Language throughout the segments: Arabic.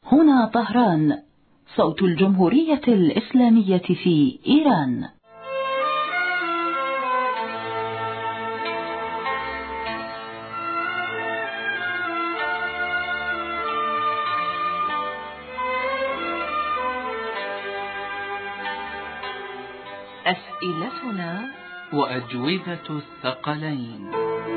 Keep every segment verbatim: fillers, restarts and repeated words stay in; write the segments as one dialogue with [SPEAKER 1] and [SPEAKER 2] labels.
[SPEAKER 1] هنا طهران، صوت الجمهورية الإسلامية في إيران.
[SPEAKER 2] أسئلتنا وأجوبة الثقلين.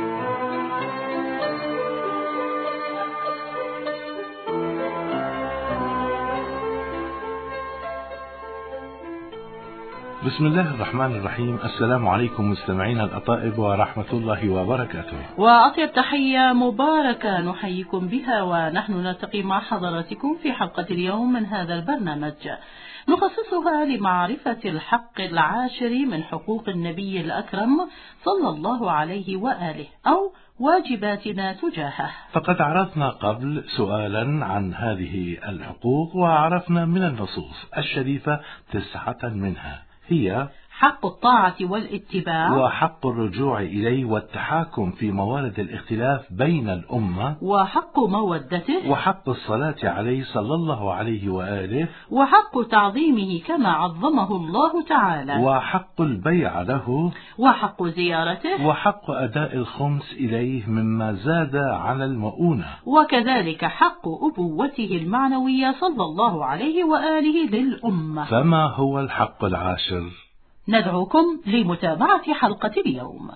[SPEAKER 3] بسم الله الرحمن الرحيم. السلام عليكم مستمعينا الأطائب ورحمة الله وبركاته،
[SPEAKER 1] وأطيب تحية مباركة نحييكم بها، ونحن نلتقي مع حضراتكم في حلقة اليوم من هذا البرنامج نخصصها لمعرفة الحق العاشر من حقوق النبي الأكرم صلى الله عليه وآله، أو واجباتنا تجاهه.
[SPEAKER 3] فقد عرفنا قبل سؤالا عن هذه الحقوق، وعرفنا من النصوص الشريفة تسعة منها، هي
[SPEAKER 1] حق الطاعة والاتباع،
[SPEAKER 3] وحق الرجوع إليه والتحاكم في موارد الاختلاف بين الأمة،
[SPEAKER 1] وحق مودته،
[SPEAKER 3] وحق الصلاة عليه صلى الله عليه وآله،
[SPEAKER 1] وحق تعظيمه كما عظمه الله تعالى،
[SPEAKER 3] وحق البيع له،
[SPEAKER 1] وحق زيارته،
[SPEAKER 3] وحق أداء الخمس إليه مما زاد على المؤونة،
[SPEAKER 1] وكذلك حق أبوته المعنوية صلى الله عليه وآله للأمة.
[SPEAKER 3] فما هو الحق العاشر؟
[SPEAKER 1] ندعوكم لمتابعة حلقة اليوم.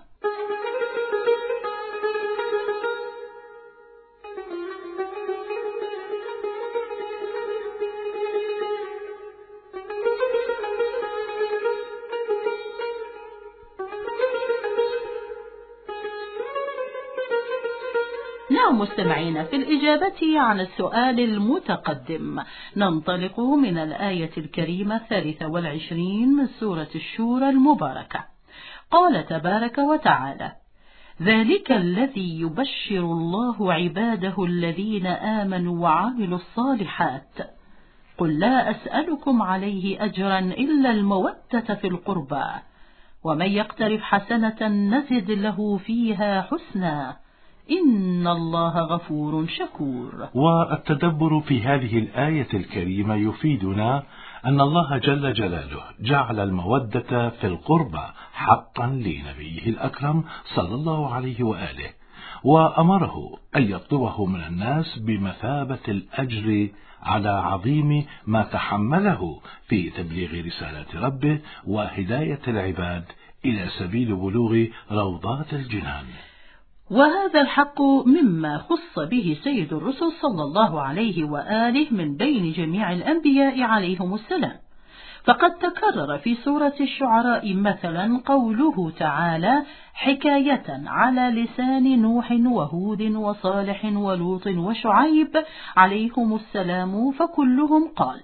[SPEAKER 1] نعم مستمعين، في الإجابة عن السؤال المتقدم ننطلق من الآية الكريمة الثالثة والعشرين من سورة الشورى المباركة. قال تبارك وتعالى: ذلك الذي يبشر الله عباده الذين آمنوا وعملوا الصالحات، قل لا أسألكم عليه أجرا إلا المودة في القربى، ومن يقترف حسنة نزد له فيها حسنا، إن الله غفور شكور.
[SPEAKER 3] والتدبر في هذه الآية الكريمة يفيدنا أن الله جل جلاله جعل المودة في القربى حقا لنبيه الأكرم صلى الله عليه وآله، وأمره أن يطلبه من الناس بمثابة الأجر على عظيم ما تحمله في تبليغ رسالات ربه وهداية العباد إلى سبيل بلوغ روضات الجنان.
[SPEAKER 1] وهذا الحق مما خص به سيد الرسل صلى الله عليه وآله من بين جميع الأنبياء عليهم السلام، فقد تكرر في سورة الشعراء مثلا قوله تعالى حكاية على لسان نوح وهود وصالح ولوط وشعيب عليهم السلام، فكلهم قال: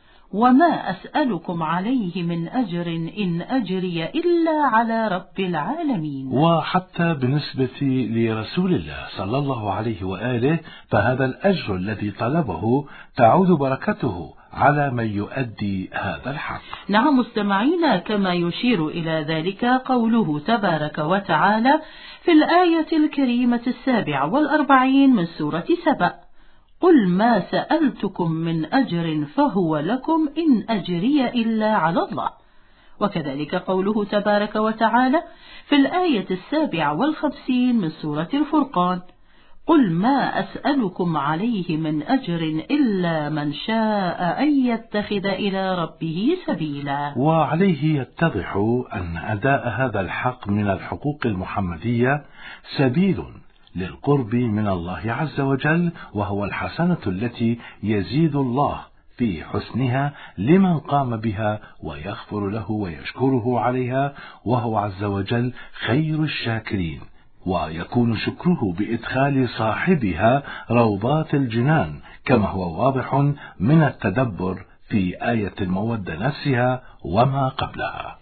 [SPEAKER 1] وما أسألكم عليه من أجر إن أجري إلا على رب العالمين.
[SPEAKER 3] وحتى بالنسبة لرسول الله صلى الله عليه وآله فهذا الأجر الذي طلبه تعود بركته على من يؤدي هذا الحق.
[SPEAKER 1] نعم مستمعين، كما يشير إلى ذلك قوله تبارك وتعالى في الآية الكريمة السابعة والأربعين من سورة سبأ: قل ما سألتكم من أجر فهو لكم إن أجري إلا على الله. وكذلك قوله تبارك وتعالى في الآية السابعة والخمسين من سورة الفرقان: قل ما أسألكم عليه من أجر إلا من شاء أن يتخذ إلى ربه سبيلا.
[SPEAKER 3] وعليه يتضح أن أداء هذا الحق من الحقوق المحمدية سبيل للقرب من الله عز وجل، وهو الحسنة التي يزيد الله في حسنها لمن قام بها ويغفر له ويشكره عليها، وهو عز وجل خير الشاكرين، ويكون شكره بإدخال صاحبها روضات الجنان، كما هو واضح من التدبر في آية المودة نفسها وما قبلها.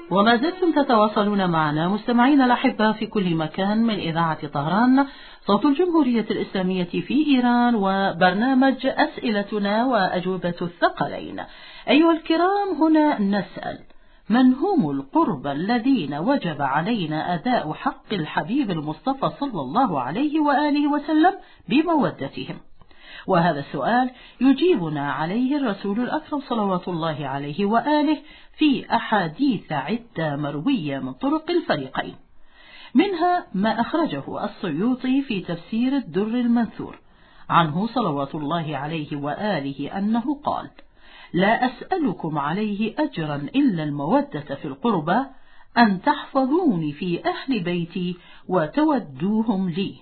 [SPEAKER 1] وما زلتم تتواصلون معنا مستمعين الأحبة في كل مكان من إذاعة طهران صوت الجمهورية الإسلامية في إيران، وبرنامج أسئلتنا وأجوبة الثقلين. أيها الكرام، هنا نسأل: من هم القربى الذين وجب علينا أداء حق الحبيب المصطفى صلى الله عليه وآله وسلم بمودتهم؟ وهذا السؤال يجيبنا عليه الرسول الأكرم صلوات الله عليه وآله في أحاديث عدة مروية من طرق الفريقين، منها ما أخرجه السيوطي في تفسير الدر المنثور عنه صلوات الله عليه وآله أنه قال: لا أسألكم عليه أجرا إلا المودة في القربى، أن تحفظوني في أهل بيتي وتودوهم لي.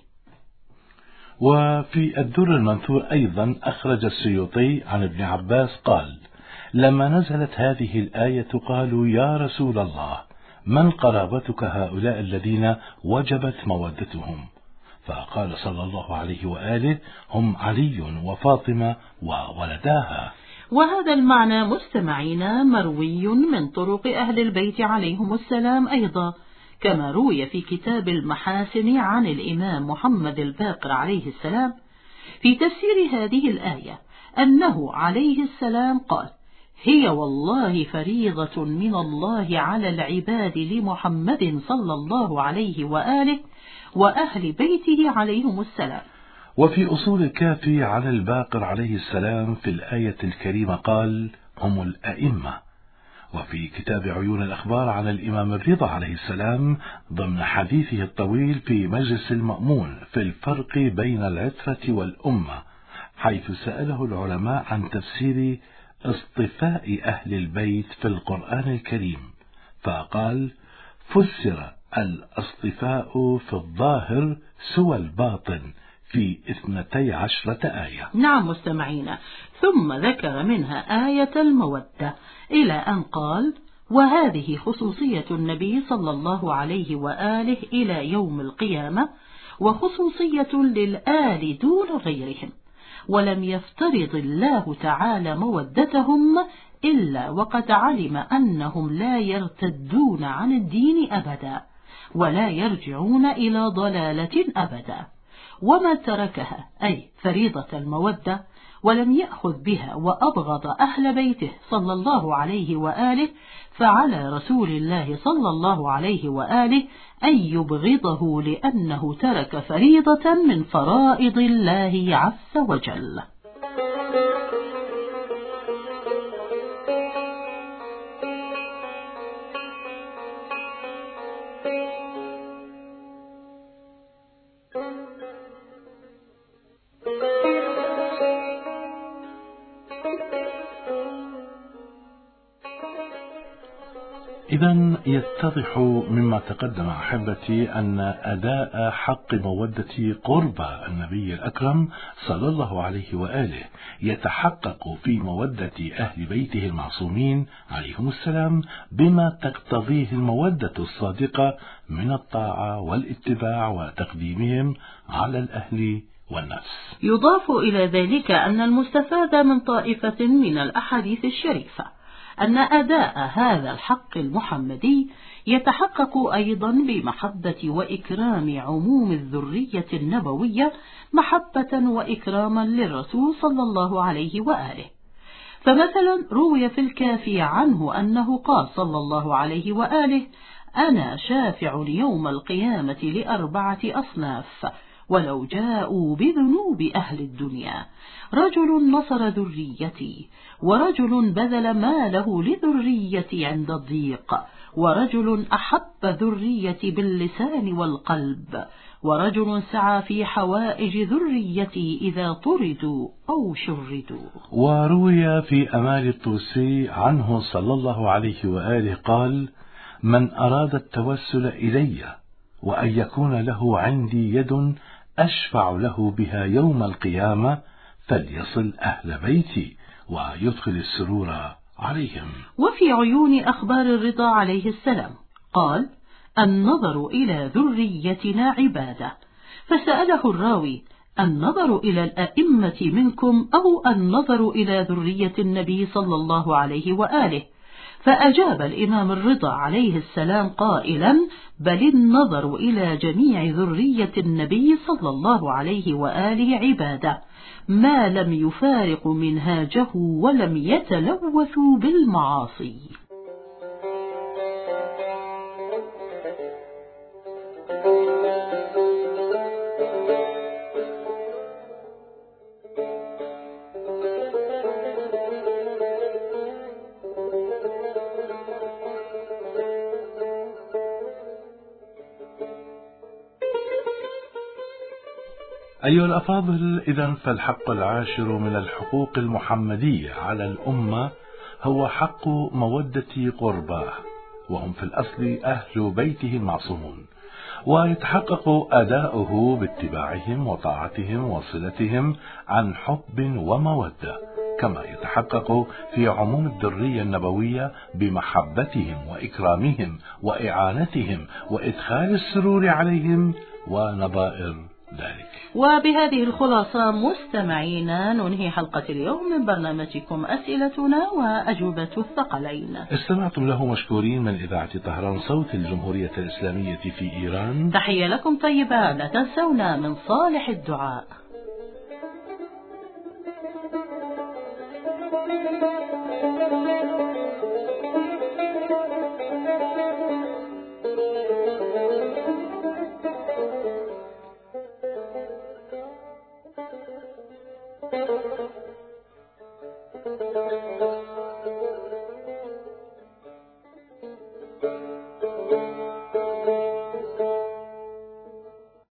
[SPEAKER 3] وفي الدر المنثور أيضا أخرج السيوطي عن ابن عباس قال: لما نزلت هذه الآية قالوا: يا رسول الله، من قرابتك هؤلاء الذين وجبت مودتهم؟ فقال صلى الله عليه وآله: هم علي وفاطمة وولداها.
[SPEAKER 1] وهذا المعنى مستمعين مروي من طرق أهل البيت عليهم السلام أيضا، كما روي في كتاب المحاسن عن الإمام محمد الباقر عليه السلام في تفسير هذه الآية أنه عليه السلام قال: هي والله فريضة من الله على العباد لمحمد صلى الله عليه وآله وأهل بيته عليهم السلام.
[SPEAKER 3] وفي أصول الكافي على الباقر عليه السلام في الآية الكريمة قال: هم الأئمة. وفي كتاب عيون الأخبار على الإمام الرضا عليه السلام ضمن حديثه الطويل في مجلس المأمون في الفرق بين العترة والأمة، حيث سأله العلماء عن تفسير اصطفاء أهل البيت في القرآن الكريم، فقال: فسر الاصطفاء في الظاهر سوى الباطن في اثنتي عشرة آية.
[SPEAKER 1] نعم مستمعين، ثم ذكر منها آية المودة إلى أن قال: وهذه خصوصية النبي صلى الله عليه وآله إلى يوم القيامة، وخصوصية للآل دون غيرهم، ولم يفترض الله تعالى مودتهم إلا وقد علم أنهم لا يرتدون عن الدين أبدا، ولا يرجعون إلى ضلالة أبدا، وما تركها أي فريضة المودة ولم يأخذ بها وأبغض أهل بيته صلى الله عليه وآله، فعلى رسول الله صلى الله عليه وآله أن يبغضه لأنه ترك فريضة من فرائض الله عز وجل.
[SPEAKER 3] إذن يتضح مما تقدم أحبتي أن أداء حق مودة قرب النبي الأكرم صلى الله عليه وآله يتحقق في مودة أهل بيته المعصومين عليهم السلام بما تقتضيه المودة الصادقة من الطاعة والاتباع وتقديمهم على الأهل والنفس.
[SPEAKER 1] يضاف إلى ذلك أن المستفاد من طائفة من الأحاديث الشريفة أن أداء هذا الحق المحمدي يتحقق أيضا بمحبة وإكرام عموم الذرية النبوية محبة وإكراما للرسول صلى الله عليه وآله. فمثلا روي في الكافي عنه أنه قال صلى الله عليه وآله: أنا شافع يوم القيامة لأربعة أصناف ولو جاءوا بذنوب أهل الدنيا: رجل نصر ذريتي، ورجل بذل ماله لذريتي عند الضيق، ورجل أحب ذريتي باللسان والقلب، ورجل سعى في حوائج ذريتي إذا طردوا أو شردوا.
[SPEAKER 3] وروي في أمال الطوسي عنه صلى الله عليه وآله قال: من أراد التوسل إلي وأن يكون له عندي يد أشفع له بها يوم القيامة فليصل أهل بيتي ويدخل السرور عليهم.
[SPEAKER 1] وفي عيون أخبار الرضا عليه السلام قال: النظر إلى ذريتنا عبادة. فسأله الراوي: النظر إلى الأئمة منكم أو النظر إلى ذرية النبي صلى الله عليه وآله؟ فأجاب الإمام الرضا عليه السلام قائلا: بل النظر إلى جميع ذرية النبي صلى الله عليه وآله عبادة، ما لم يفارقوا منهاجه ولم يتلوثوا بالمعاصي.
[SPEAKER 3] أيها الأفاضل، إذن فالحق العاشر من الحقوق المحمدية على الأمة هو حق مودة قرباه، وهم في الأصل أهل بيته المعصومون، ويتحقق أداؤه باتباعهم وطاعتهم وصلتهم عن حب ومودة، كما يتحقق في عموم الذرية النبوية بمحبتهم وإكرامهم وإعانتهم وإدخال السرور عليهم ونظائر ذلك.
[SPEAKER 1] وبهذه الخلاصة مستمعينا ننهي حلقة اليوم من برنامجكم أسئلتنا وأجوبة الثقلين.
[SPEAKER 3] استمعتم له مشكورين من إذاعة طهران صوت الجمهورية الإسلامية في إيران.
[SPEAKER 1] تحية لكم طيبة، لا تنسونا من صالح الدعاء. Thank you.